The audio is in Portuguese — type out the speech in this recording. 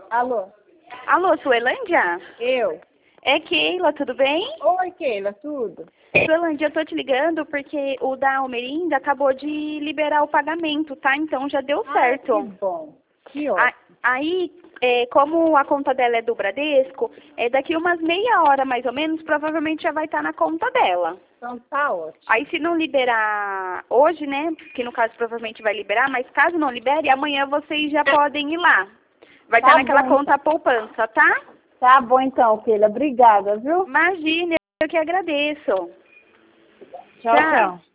Alô? Alô, Suelândia? Eu? É Keila, tudo bem? Oi, Keila, tudo? Suelândia, eu tô te ligando porque o da Almerinda acabou de liberar o pagamento, tá? Então já deu certo. Que bom. Que ótimo. Aí, como a conta dela é do Bradesco, daqui umas meia hora mais ou menos, provavelmente já vai estar na conta dela. Então tá ótimo. Aí se não liberar hoje, né, que no caso provavelmente vai liberar, mas caso não libere, amanhã vocês já podem ir lá. Vai estar naquela conta poupança, tá? Tá bom então, Keila. Obrigada, viu? Imagina, eu que agradeço. Tchau, tchau.